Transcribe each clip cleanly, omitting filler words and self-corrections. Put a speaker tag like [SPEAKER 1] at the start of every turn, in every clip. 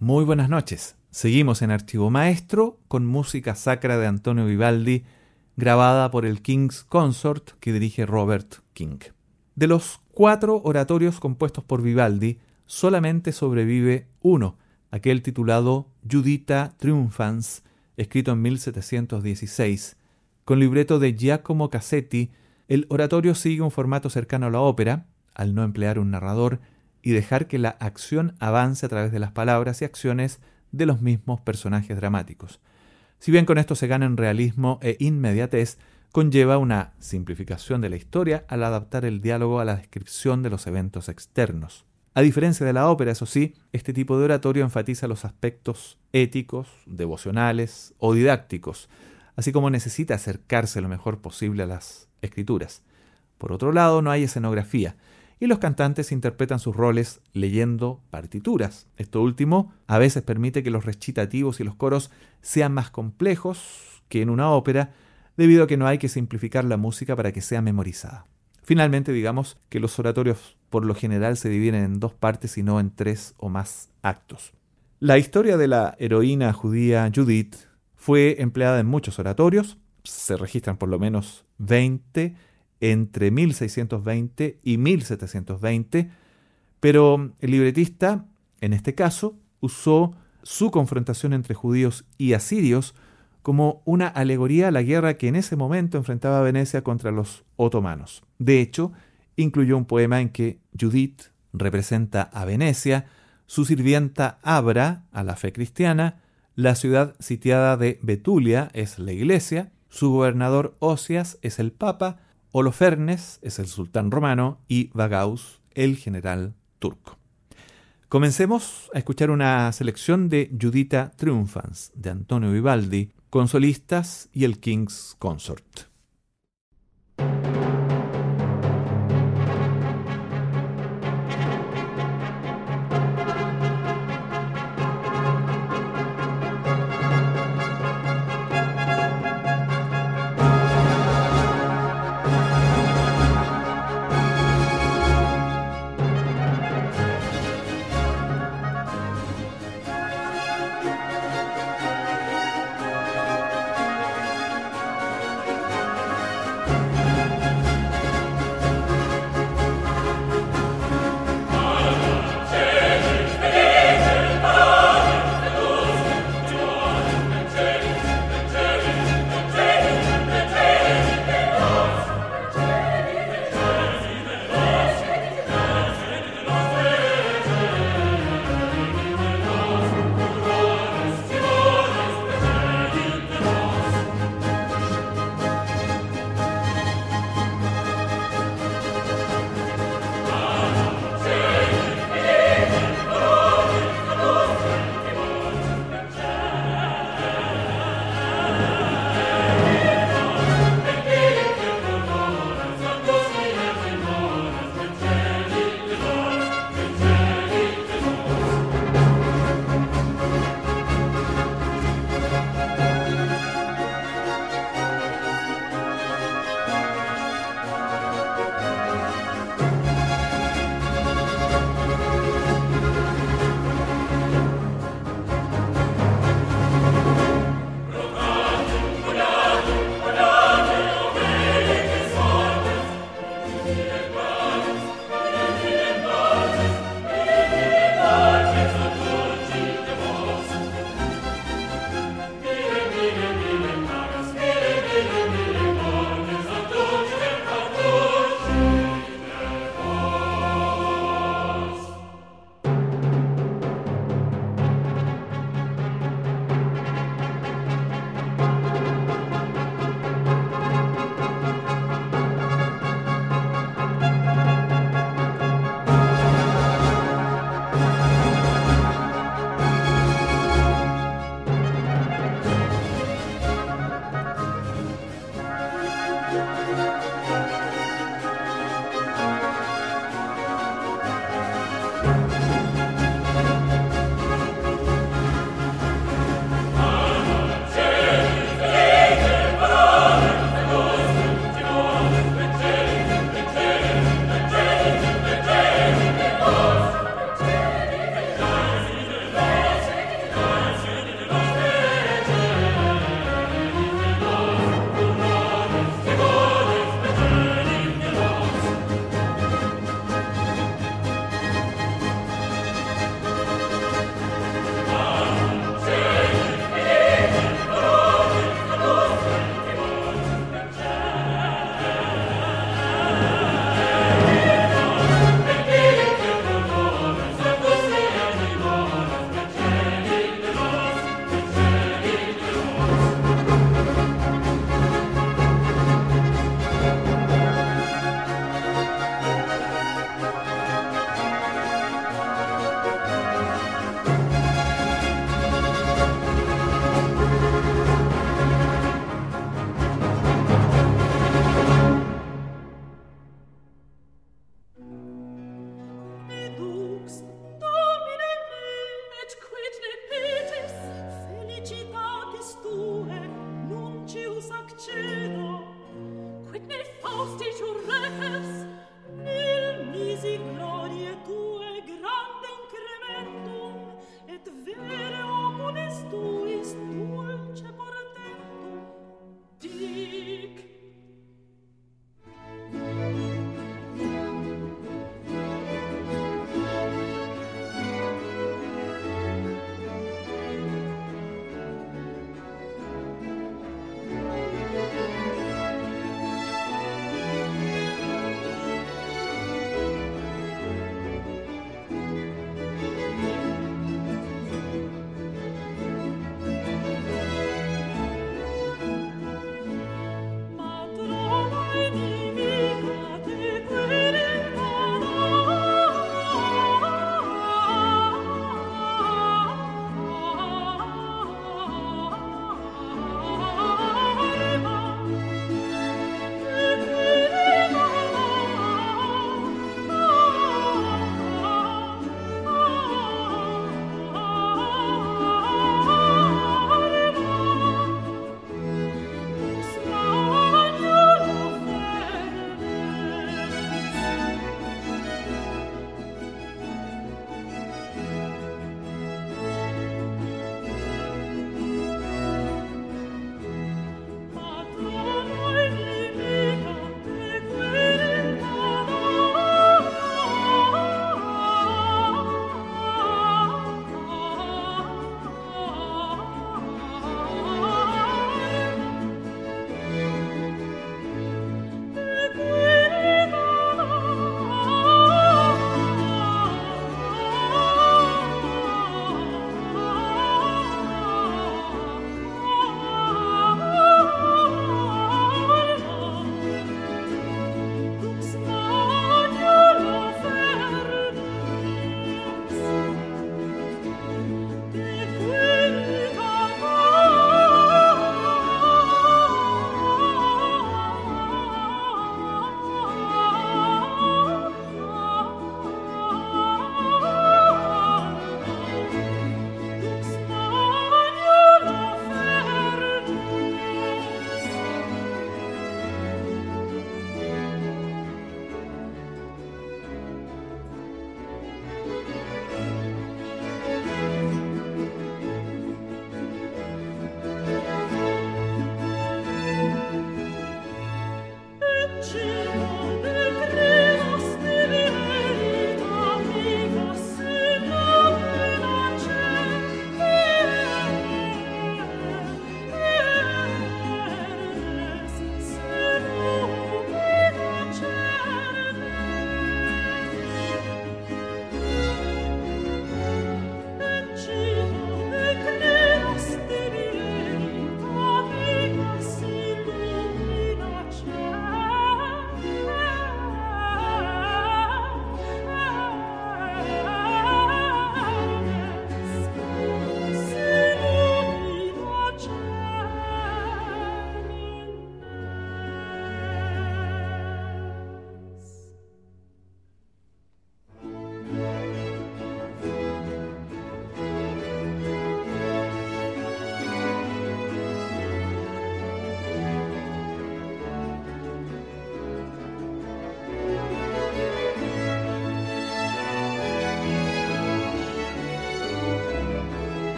[SPEAKER 1] Muy buenas noches. Seguimos en Archivo Maestro con música sacra de Antonio Vivaldi, grabada por el King's Consort que dirige Robert King. De los 4 oratorios compuestos por Vivaldi, solamente sobrevive uno, aquel titulado Juditha Triumphans, escrito en 1716. Con libreto de Giacomo Cassetti, el oratorio sigue un formato cercano a la ópera, al no emplear un narrador y dejar que la acción avance a través de las palabras y acciones de los mismos personajes dramáticos. Si bien con esto se gana en realismo e inmediatez, conlleva una simplificación de la historia al adaptar el diálogo a la descripción de los eventos externos. A diferencia de la ópera, eso sí, este tipo de oratorio enfatiza los aspectos éticos, devocionales o didácticos, así como necesita acercarse lo mejor posible a las escrituras. Por otro lado, no hay escenografía, y los cantantes interpretan sus roles leyendo partituras. Esto último a veces permite que los recitativos y los coros sean más complejos que en una ópera, debido a que no hay que simplificar la música para que sea memorizada. Finalmente, digamos que los oratorios por lo general se dividen en 2 partes y no en 3 o más actos. La historia de la heroína judía Judith fue empleada en muchos oratorios, se registran por lo menos 20 entre 1620 y 1720, pero el libretista, en este caso, usó su confrontación entre judíos y asirios como una alegoría a la guerra que en ese momento enfrentaba Venecia contra los otomanos. De hecho, incluyó un poema en que Judith representa a Venecia, su sirvienta Abra a la fe cristiana, la ciudad sitiada de Betulia es la iglesia, su gobernador Osias es el papa, Holofernes es el sultán romano y Vagaus el general turco. Comencemos a escuchar una selección de Juditha Triumphans de Antonio Vivaldi con solistas y el King's Consort.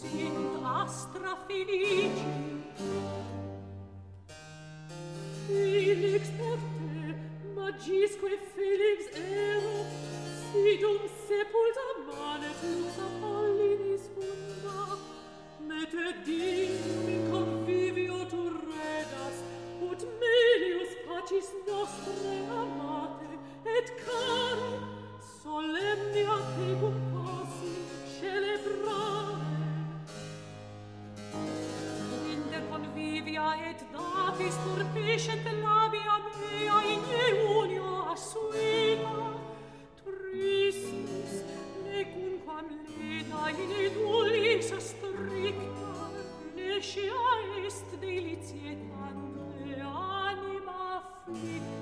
[SPEAKER 2] sind astra felici. Felix per te, magisque Felix ero, sidum sepulta manet lux Apollinis funda, mette dignum in convivio tu redas, ut melius pacis nostre amate, et care, solemnia tegum passi celebrare. Inter convivia et datis turpiscent labia mea in eunio assuita, tristis, necunquam leda in edulis stricta, nescia est delicietante anima afflicta.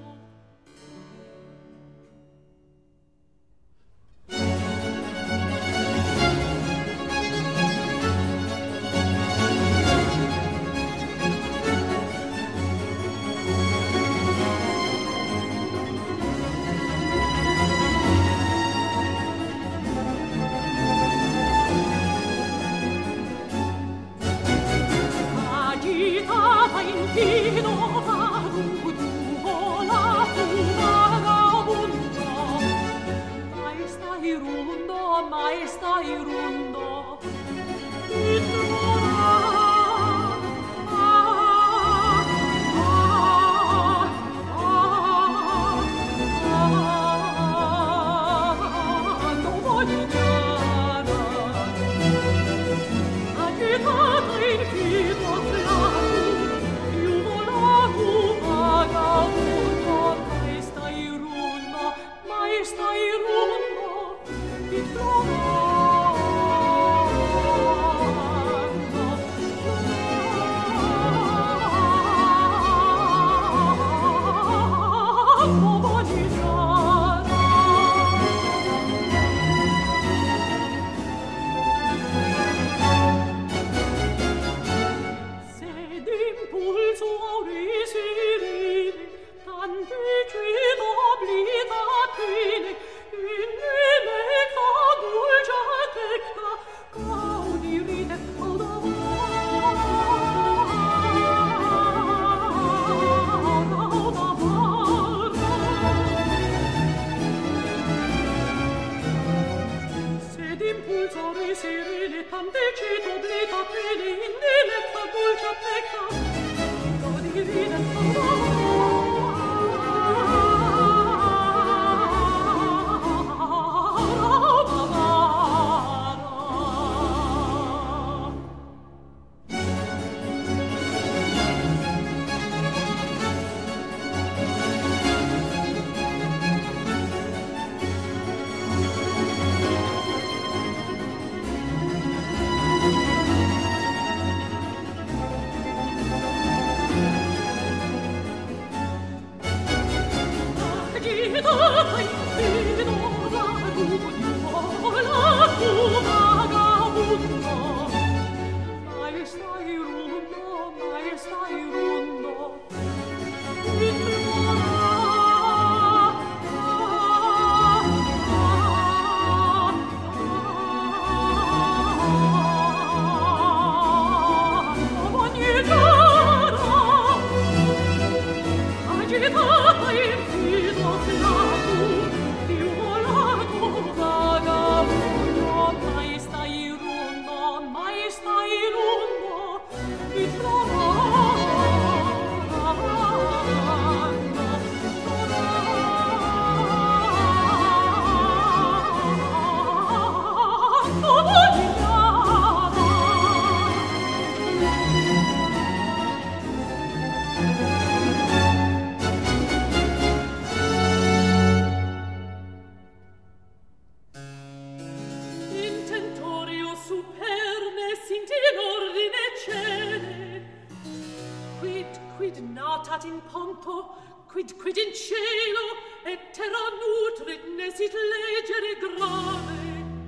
[SPEAKER 2] Quid in cielo et terra nutrit nesit legere grave.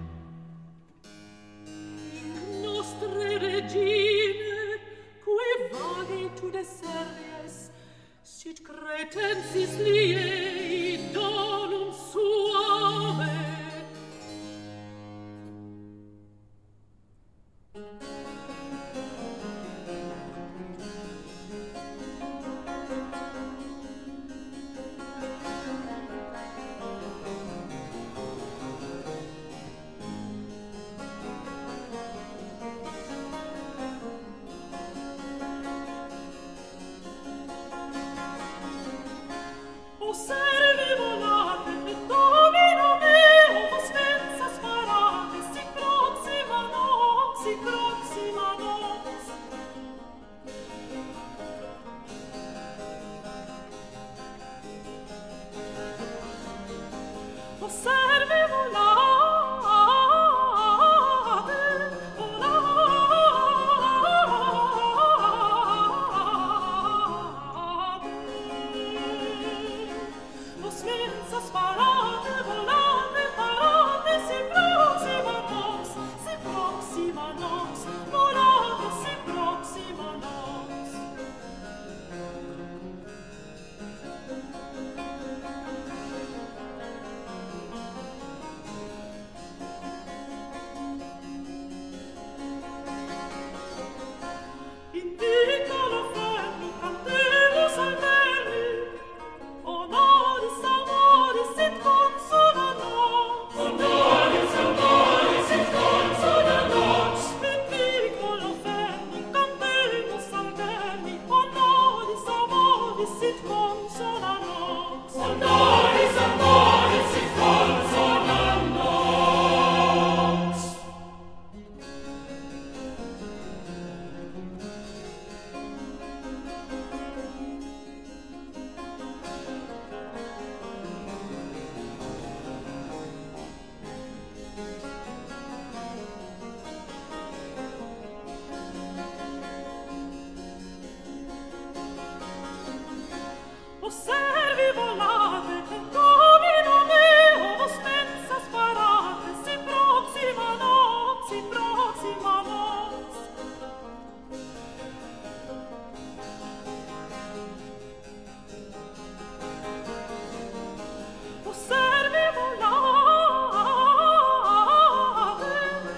[SPEAKER 2] Nostre regine, cui valetude series, sit cretensis liei donum suave. proxima nox. Osservi volate, volate. Vos mensa sparate, volate, parate, si proxima nox, volate, si proxima nox. In piccolo fermo cantemus alterni, honoris amoris et consona nox. Honoris amoris et consona nox. In piccolo fermo cantemus alterni, honoris amoris et consona nox. Honoris amoris et consona nox. Osservi volate, domino meo, vos mensa sparate, si proxima nox, si proxima nox. Osservi volate,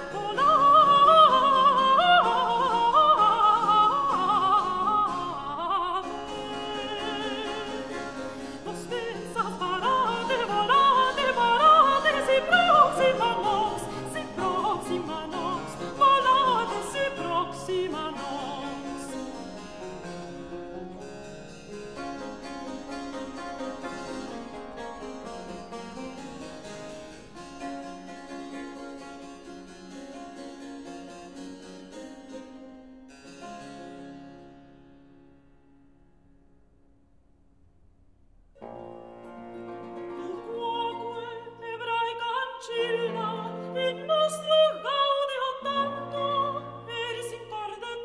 [SPEAKER 2] volate. Vos mensa sparate, volate, parate, si proxima nox, volate, si proxima nox. Quoque ebraica ancilla in nostro gaudio tanto eris in corde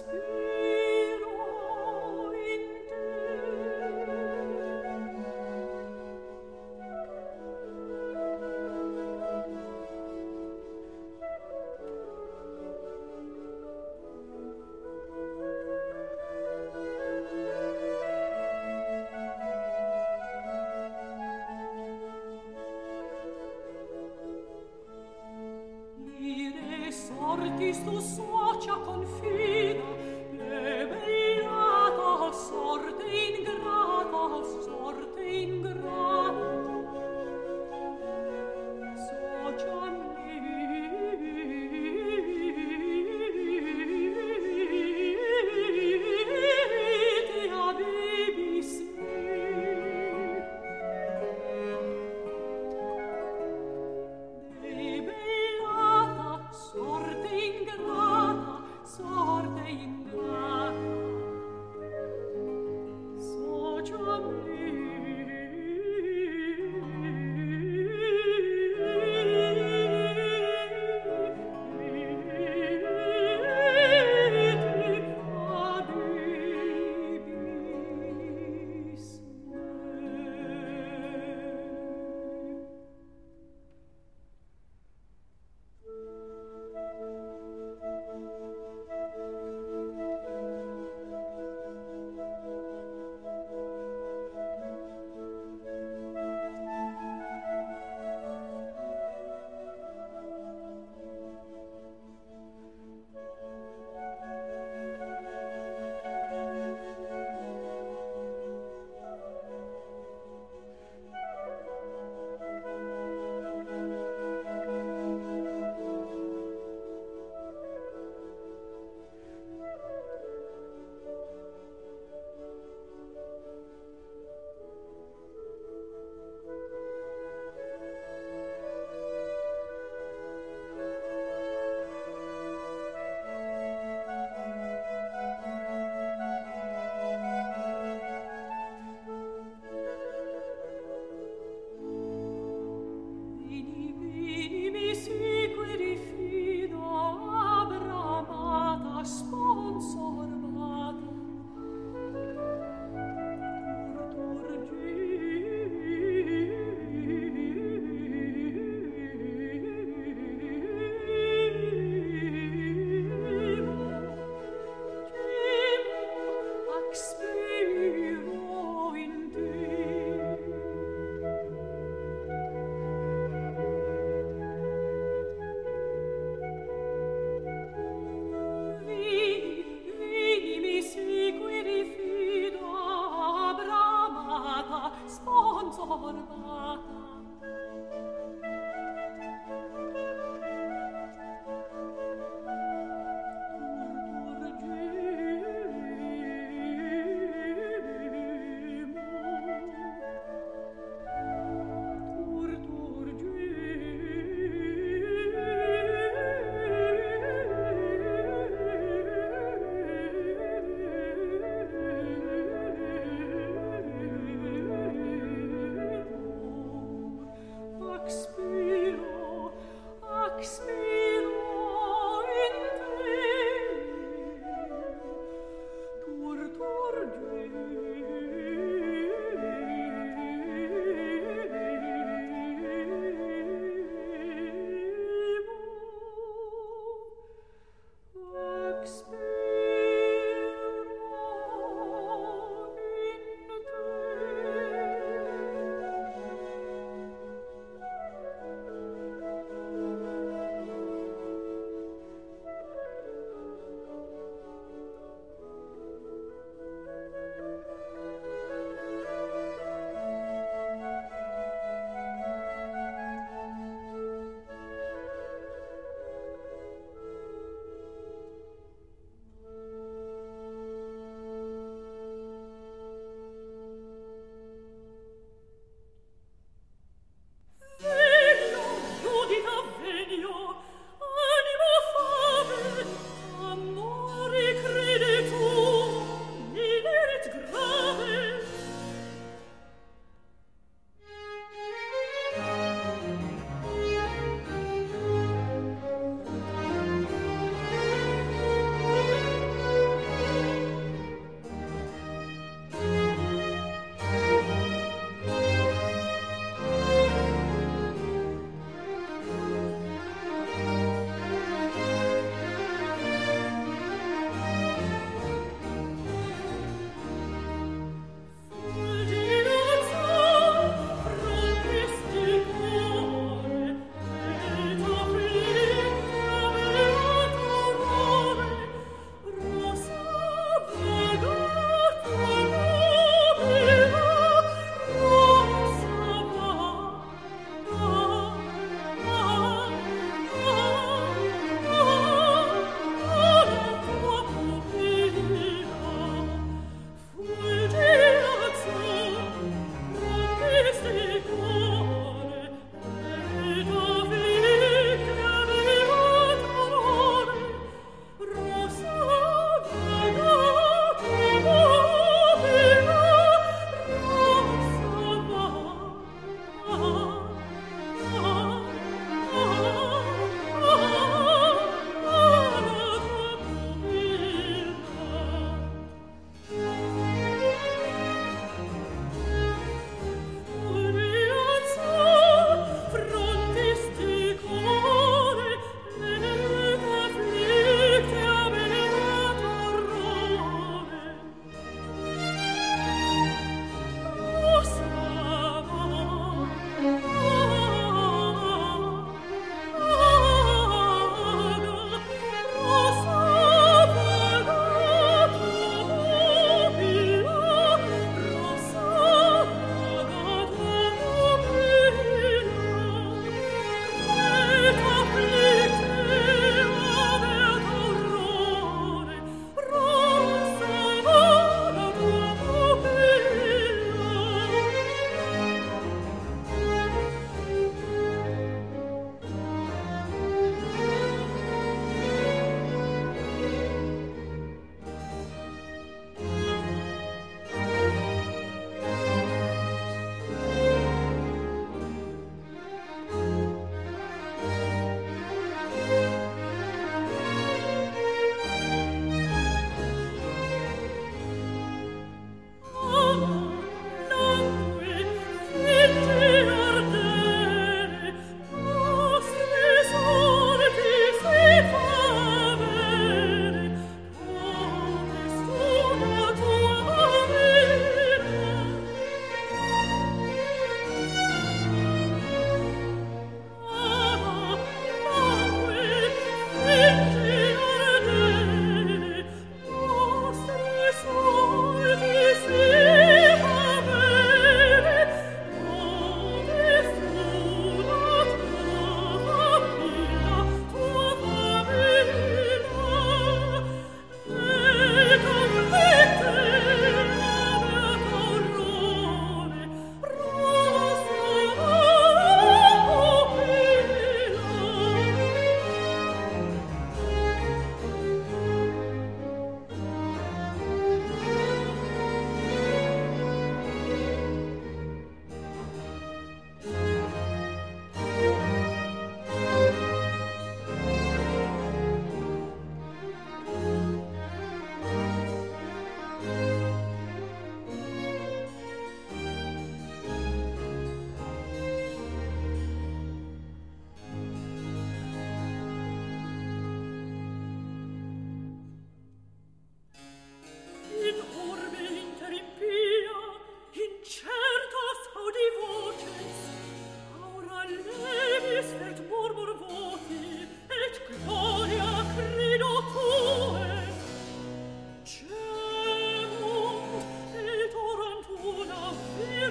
[SPEAKER 2] Sortis tu socia confida,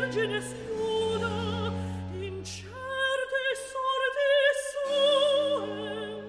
[SPEAKER 2] Vergine scuda in certe sorti sue.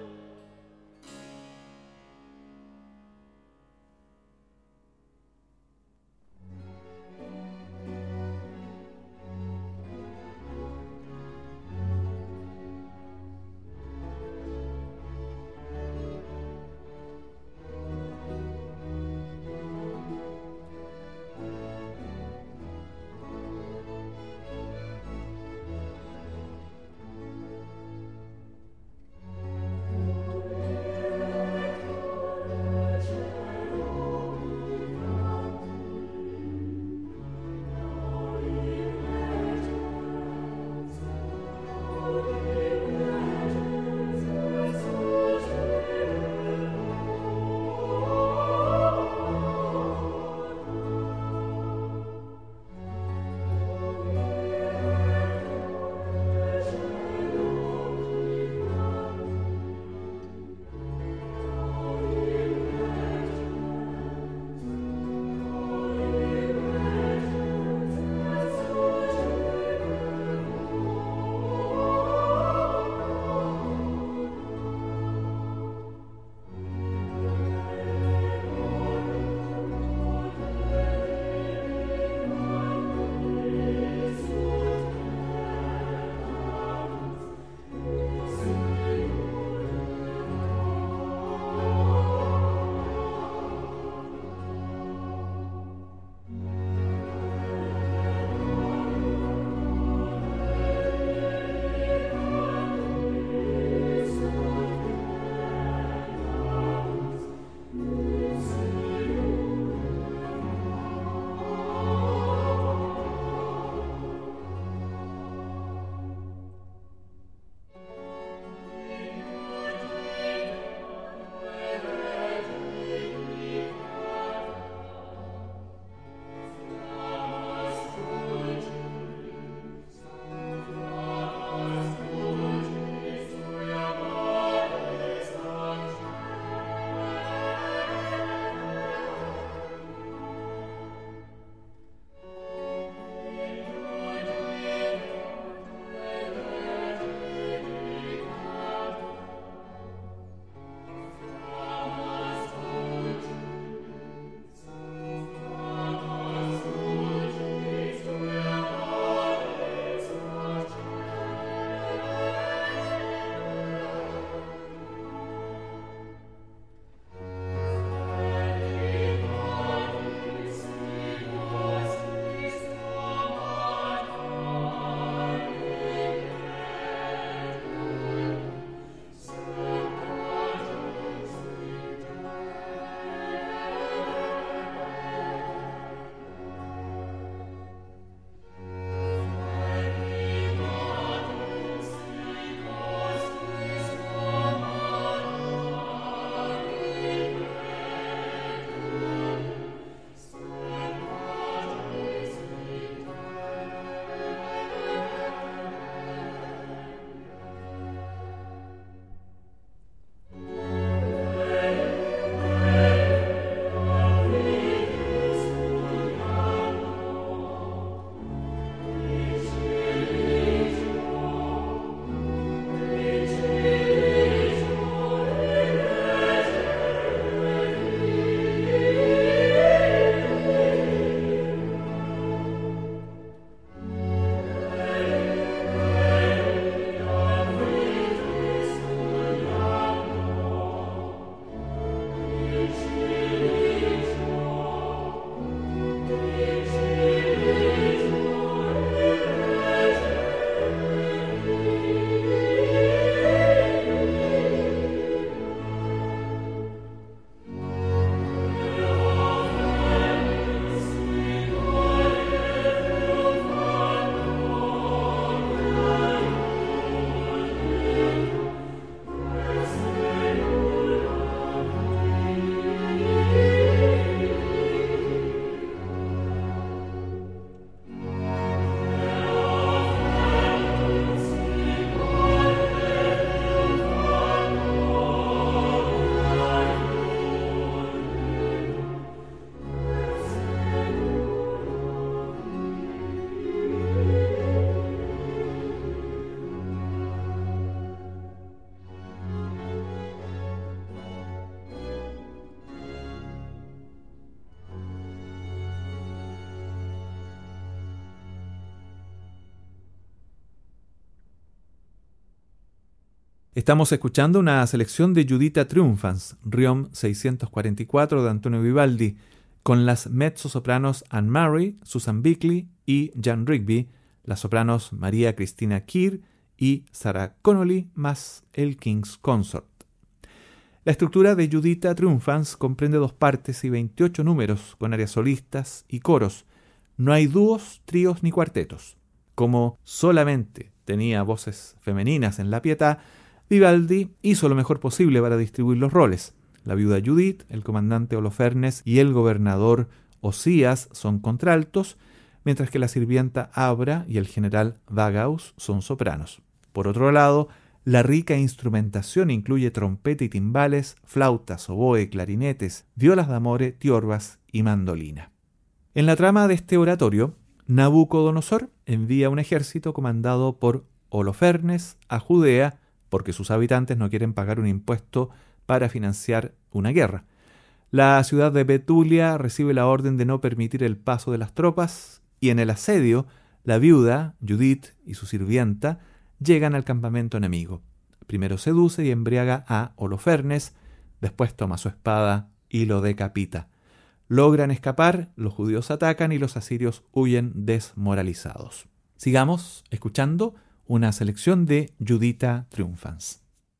[SPEAKER 1] Estamos escuchando una selección de Juditha Triumphans, Requiem 644 de Antonio Vivaldi, con las mezzosopranos Anne-Marie, Susan Bickley y Jan Rigby, las sopranos María Cristina Keir y Sarah Connolly, más el King's Consort. La estructura de Juditha Triumphans comprende 2 partes y 28 números, con áreas solistas y coros. No hay dúos, tríos ni cuartetos. Como solamente tenía voces femeninas en La Pietà, Vivaldi hizo lo mejor posible para distribuir los roles. La viuda Judith, el comandante Holofernes y el gobernador Osías son contraltos, mientras que la sirvienta Abra y el general Vagaus son sopranos. Por otro lado, la rica instrumentación incluye trompeta y timbales, flautas, oboe, clarinetes, violas d'amore, tiorbas y mandolina. En la trama de este oratorio, Nabucodonosor envía un ejército comandado por Holofernes a Judea porque sus habitantes no quieren pagar un impuesto para financiar una guerra. La ciudad de Betulia recibe la orden de no permitir el paso de las tropas y en el asedio, la viuda, Judith y su sirvienta llegan al campamento enemigo. Primero seduce y embriaga a Holofernes, después toma su espada y lo decapita. Logran escapar, los judíos atacan y los asirios huyen desmoralizados. Sigamos escuchando una selección de Juditha Triumphans.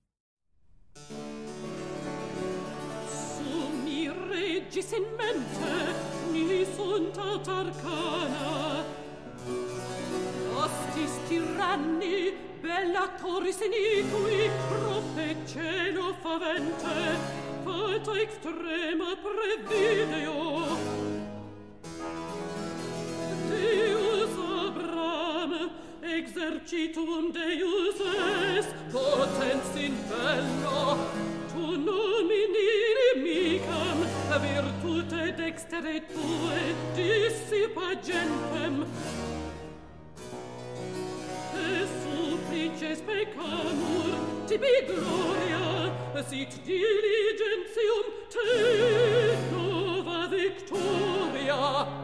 [SPEAKER 2] Summi regis in mente, mi sunt aut arcana. Ostis tyranni, bellatoris iniqui, profeceno favente, fata extrema prevideo. Deus Abram, exercitum Deus est, potens in bello, tu nomini inimicam, virtute dextere tue dissipa gentem. E supplices peccamur, tibi gloria, sit diligentium te nova victoria.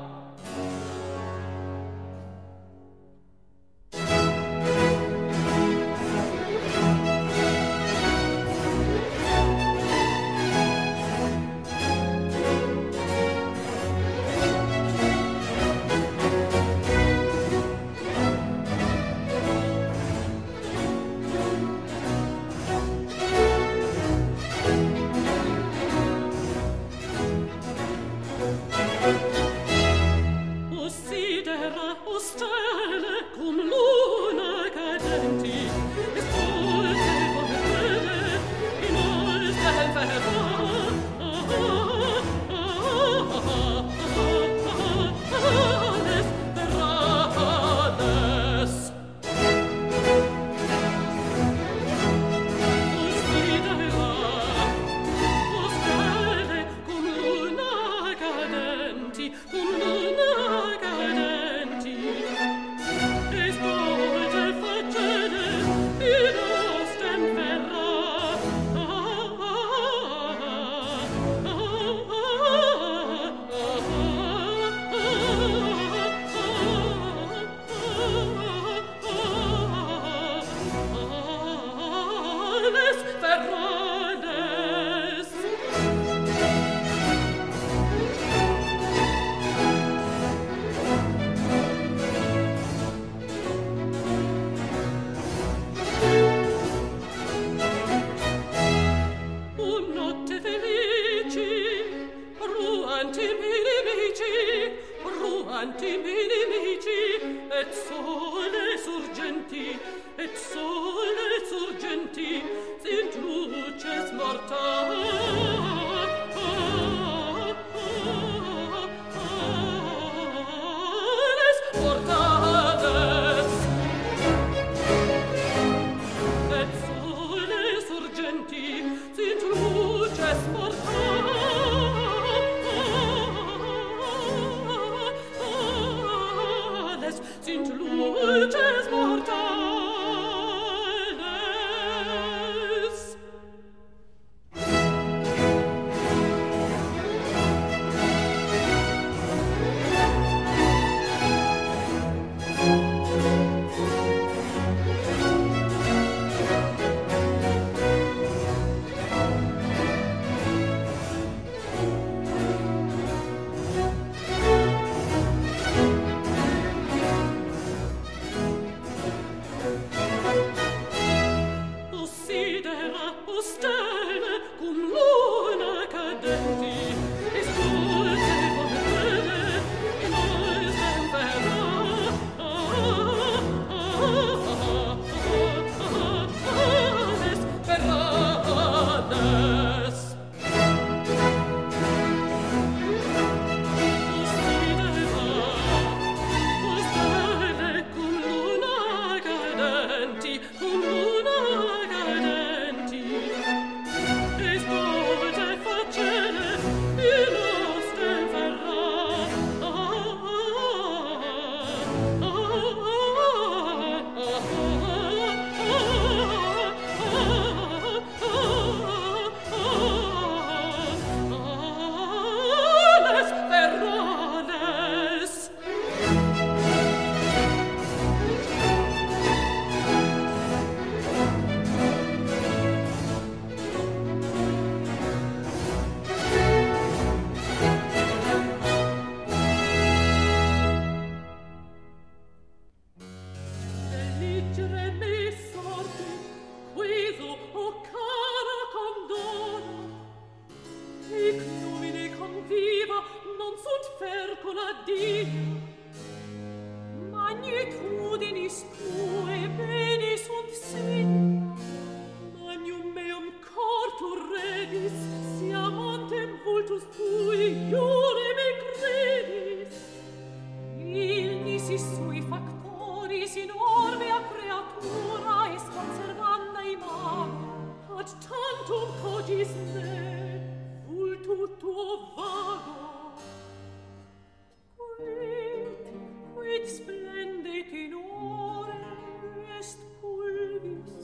[SPEAKER 2] Sind luces mortales percola Dio. Magnitudinis tue bene sunt sin, magnum meum cortur redis, siamantem vultus tui iure me credis. Il nisi sui factoris in orbea creatura est conservanda imago, ad tantum cogis me, vultu tuo vago. Quid splendet in ore est pulvis,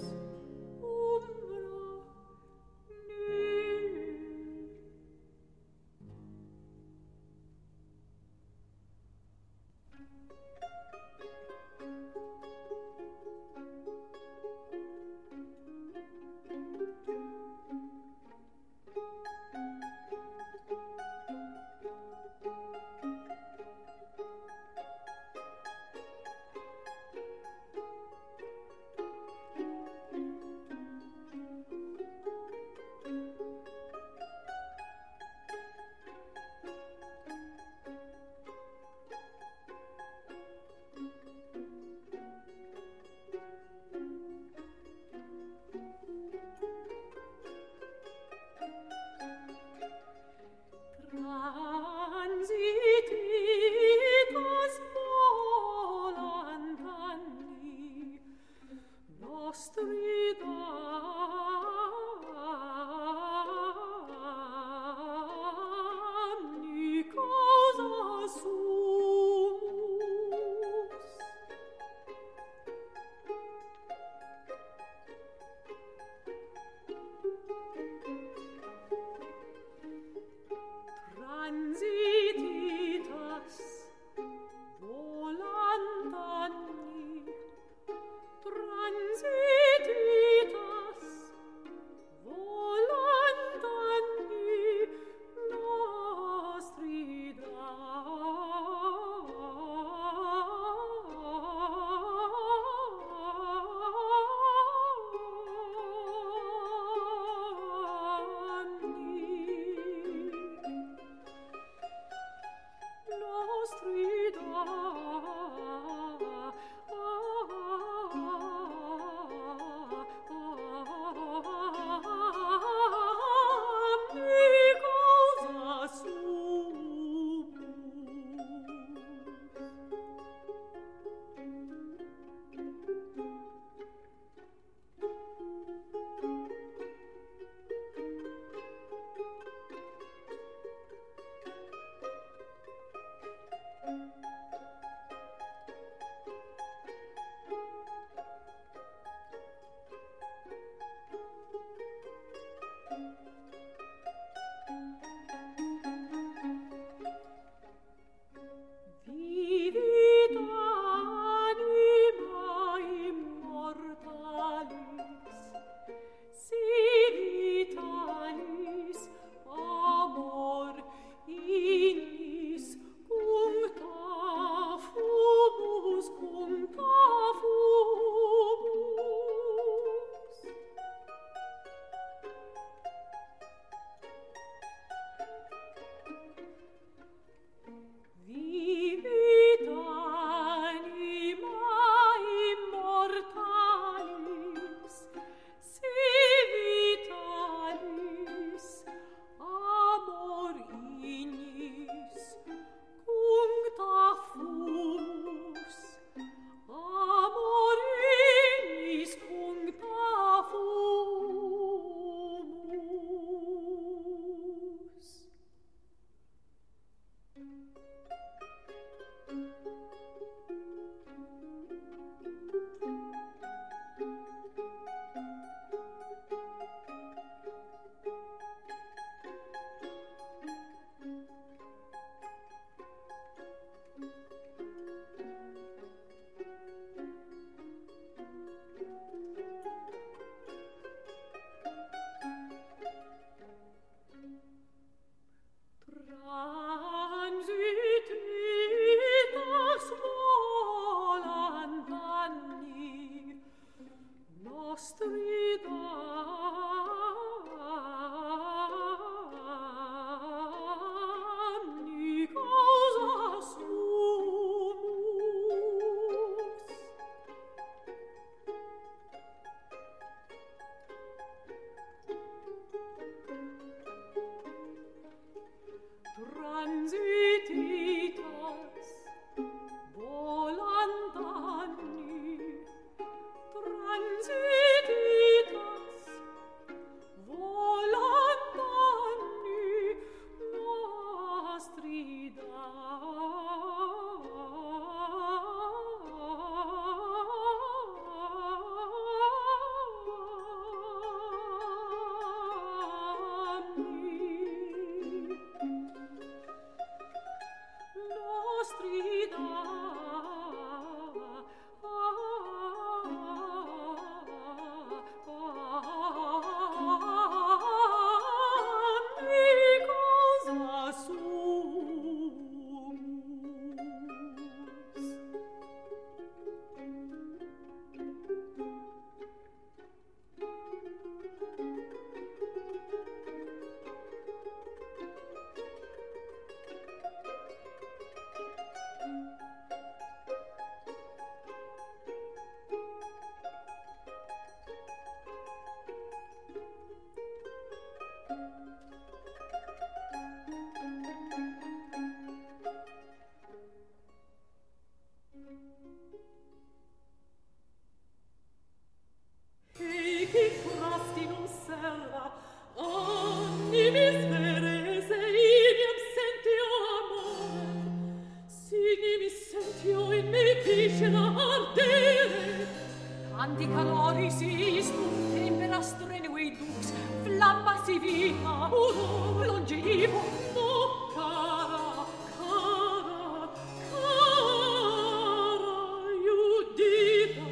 [SPEAKER 2] difficile ardere. Tanti calori si istum, tempera strenui dux, flamma si vita, uno longevo, no, cara, cara, cara, Iudita.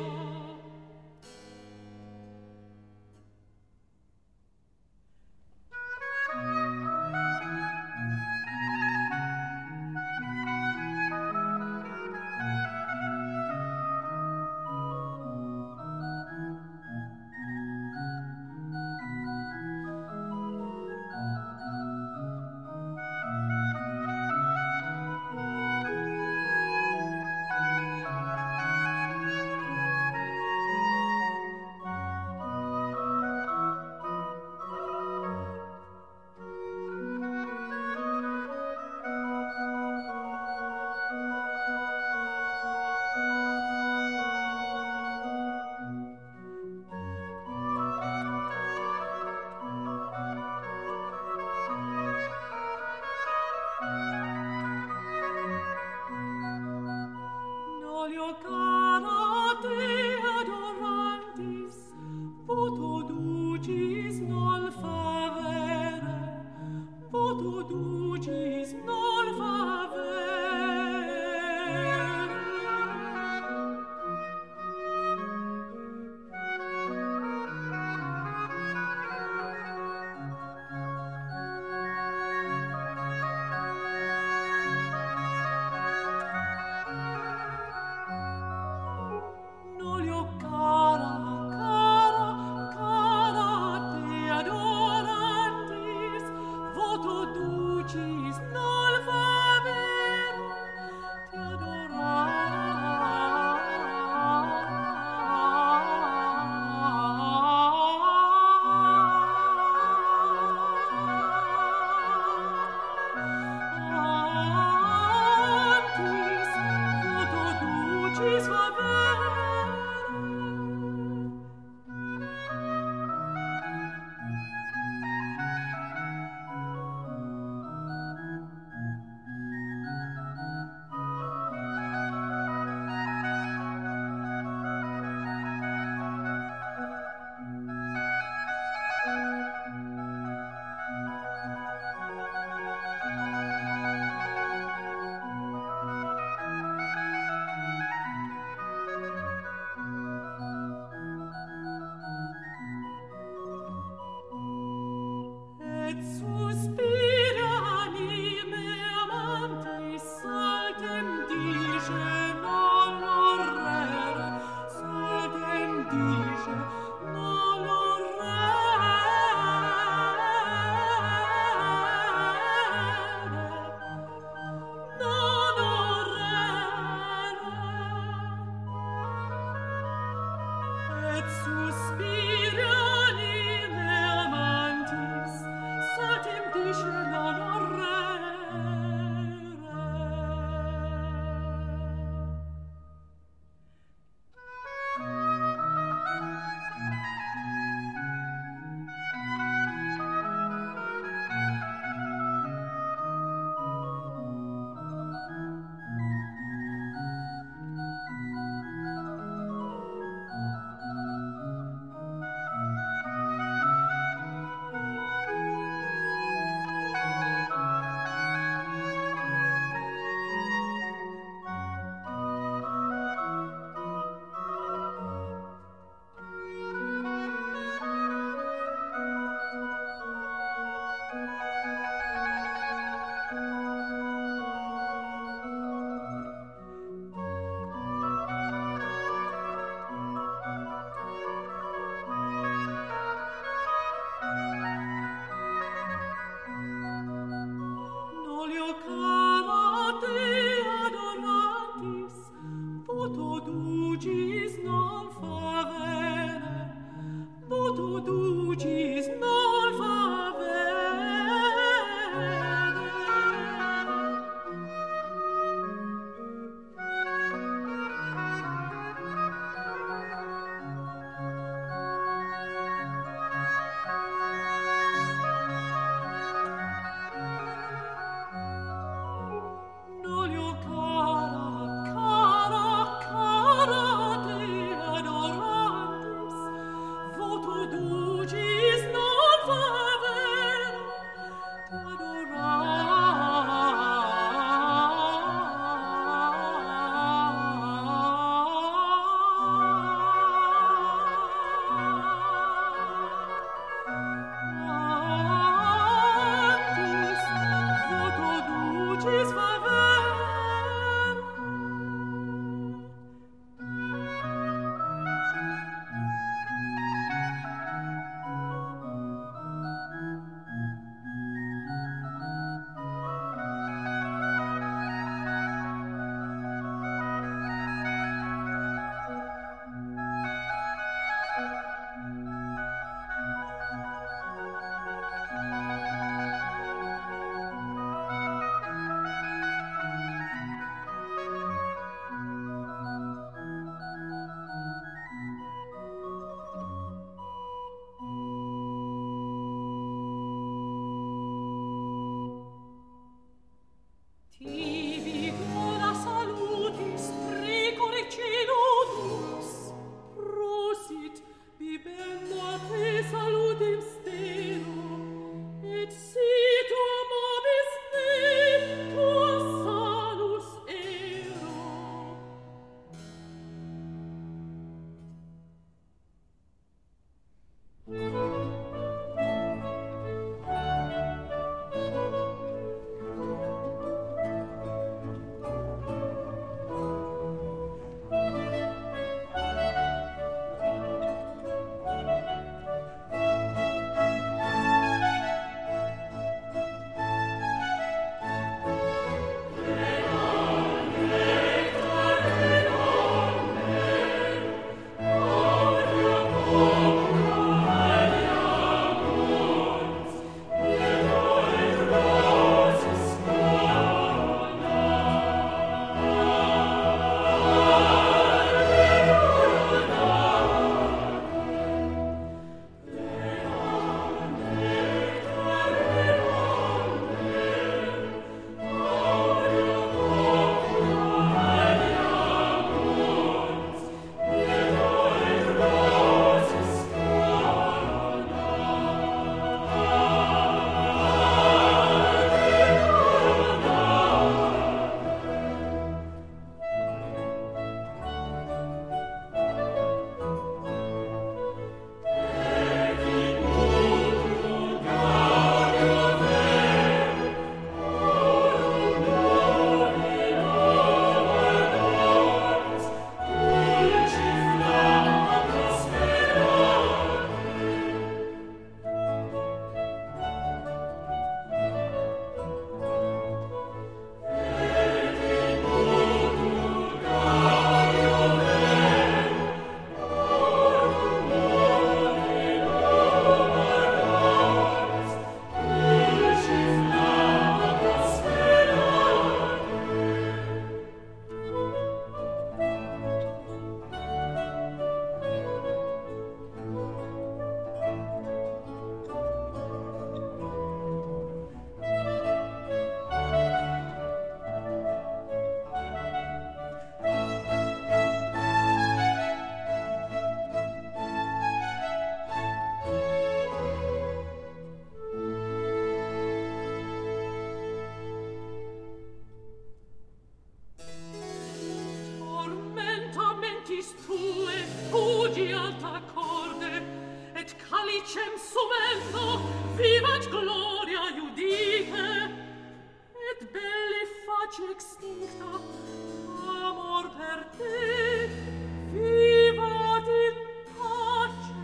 [SPEAKER 2] alta corde, et calicem sumendo, vivat gloria iudite, et belli faci extincta, amor per te, vivat in pace.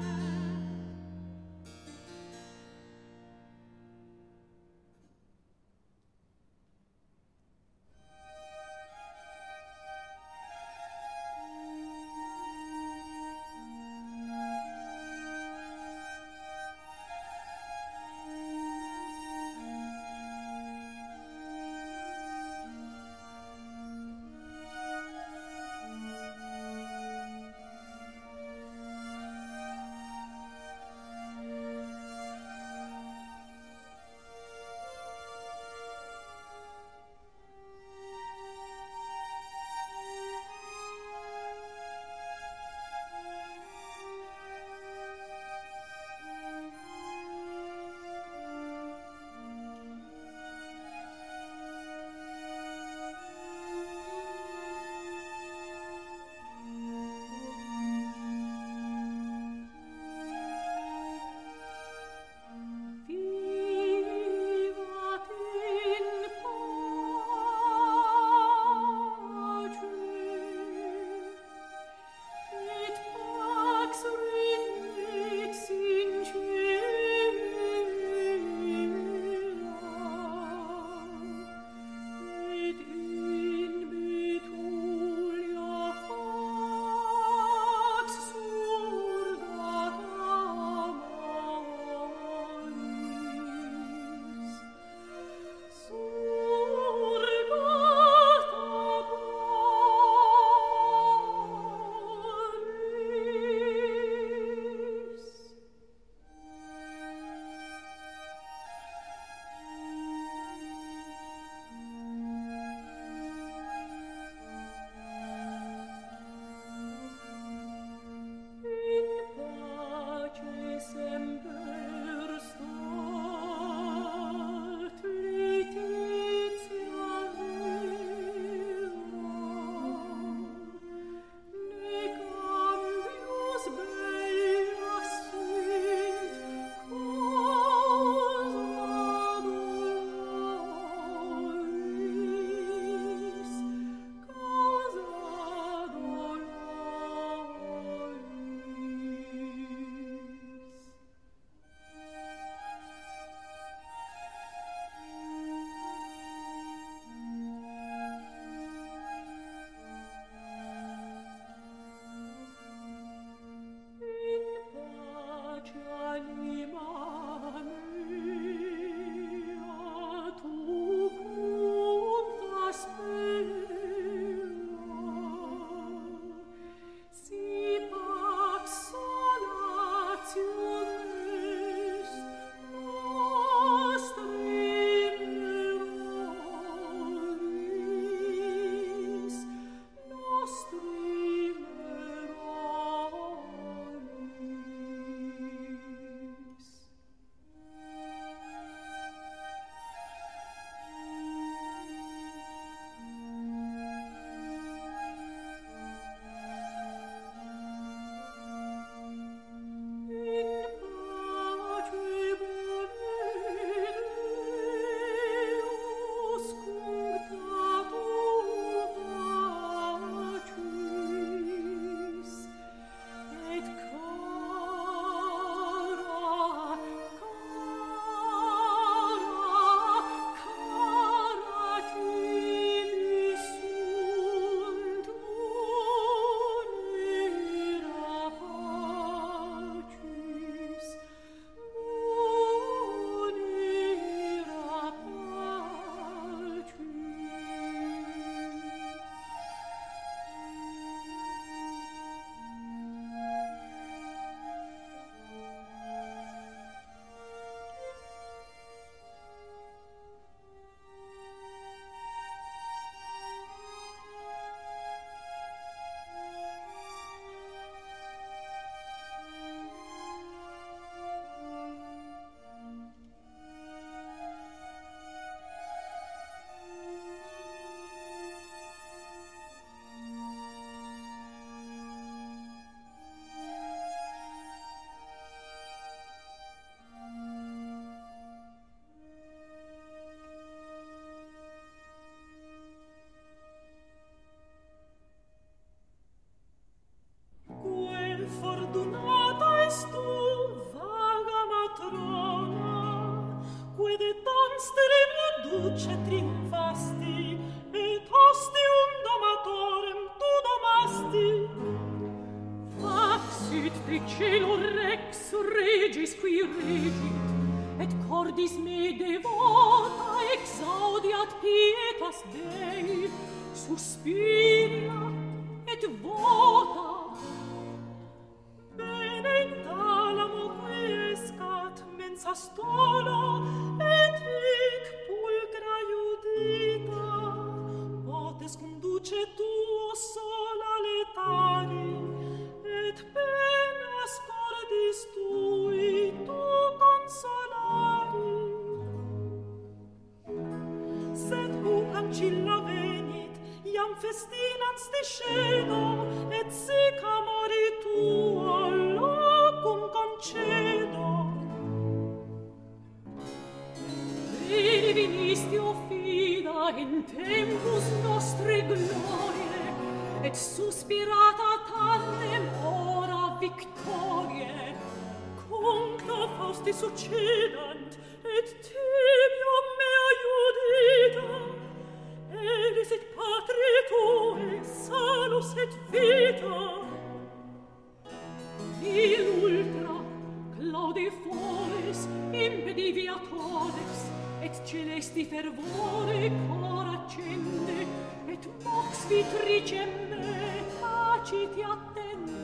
[SPEAKER 2] cielo rex regis qui regit, et cordis me devota exaudiat pietas Dei, suspiria et vota. Bene in talamo quiescat mensa stola, et hic pulcra iudita, potes conduce tuo sola letari, et penas cordis tui tu consolari. Sed huc ancilla venit, iam festinans discedo, et sic amori tuo locum concedo. Veni vinisti, o fida, in tempus nostri glorie, et suspirata tandem ora victorie, cuncta Fausti succedant, et tibium mea iudita, exisit patri tuae salus et vita. Ill'ultra claudiforis impediviatores, et celesti fervore cor accende, et mox vitricem me taciti attende.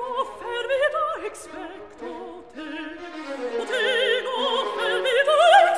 [SPEAKER 3] Expecto te,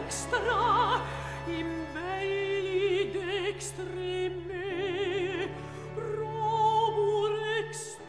[SPEAKER 2] dextra, imbelli dextre me, robur extol.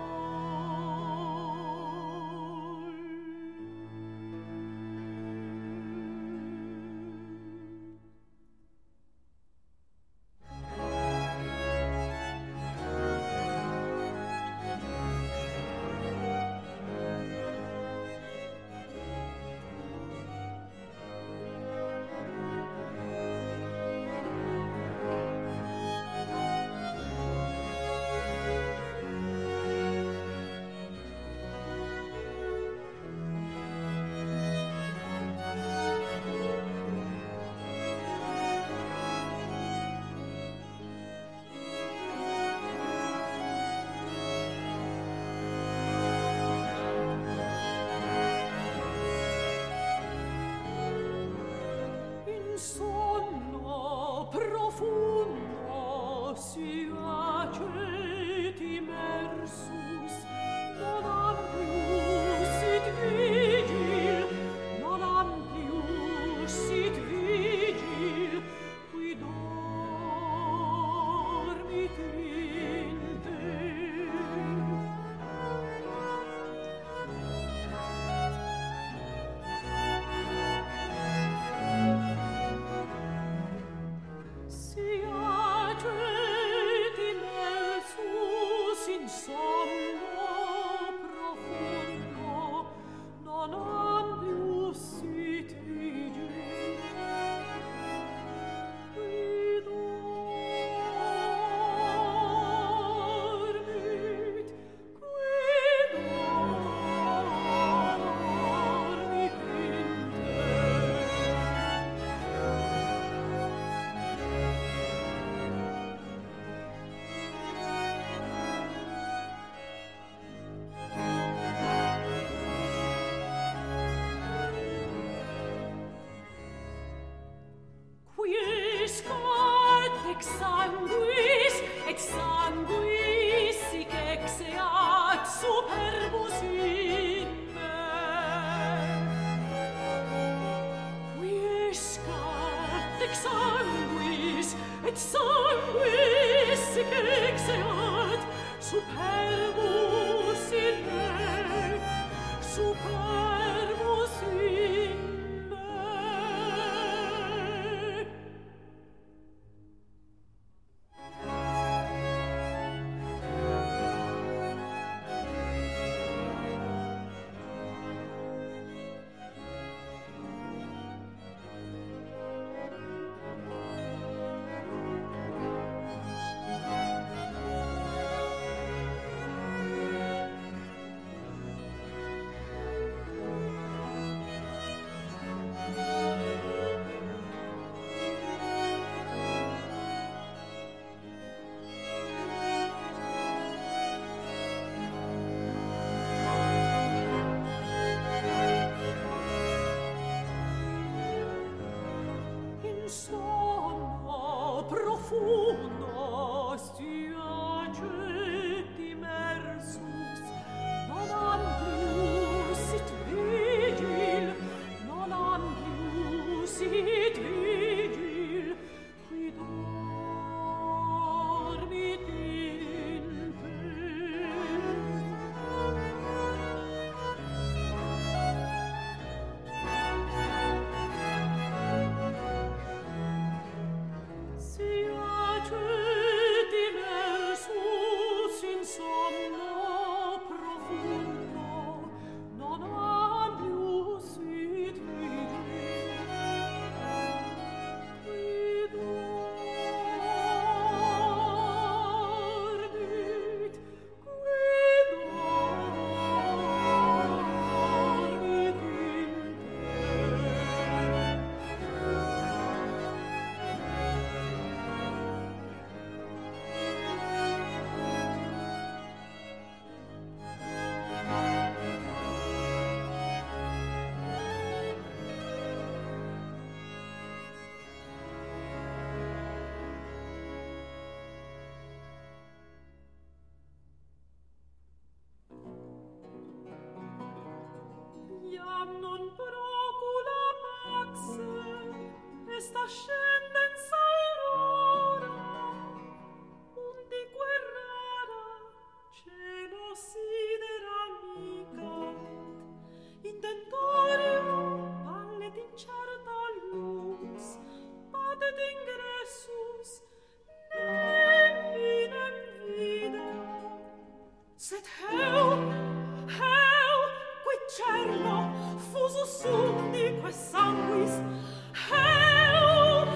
[SPEAKER 2] In sonno profundo si acet immersus, non amplius sit vigil, non amplius sit vigil, qui dormit in te. Siacet immersus in sonno profundo, non amplius sit vigil, qui dormit, in te. Quiescat exsanguis, et sanguis sic exeat superbus in me. Quiescat exsanguis, et sanguis sic exeat superbus in me, superbus in me. In sonno profundo siacet immersus, non amplius sit vigil, non amplius sit vigil, qui dormit in te. Siacet questa scendenza aurora, undi guerrara, cielo sidera micat, intentorio, pallet incerta luz, patet ingressus, neminem video, sed heu, quid cerno, fusus undi quae sanguis, heu,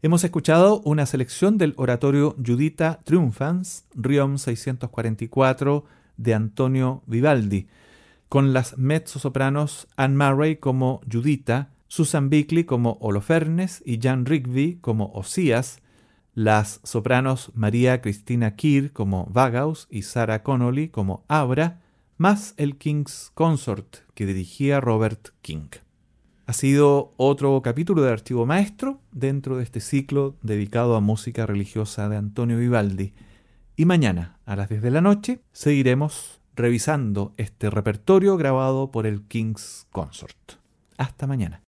[SPEAKER 1] Hemos escuchado una selección del oratorio Judita Triumphans, Riom 644, de Antonio Vivaldi, con las mezzosopranos Anne Murray como Judita, Susan Bickley como Holofernes y Jan Rigby como Osías, las sopranos María Cristina Keir como Vagaus y Sarah Connolly como Abra, más el King's Consort que dirigía Robert King. Ha sido otro capítulo de Archivo Maestro dentro de este ciclo dedicado a música religiosa de Antonio Vivaldi. Y mañana, a las 10 de la noche, seguiremos revisando este repertorio grabado por el King's Consort. Hasta mañana.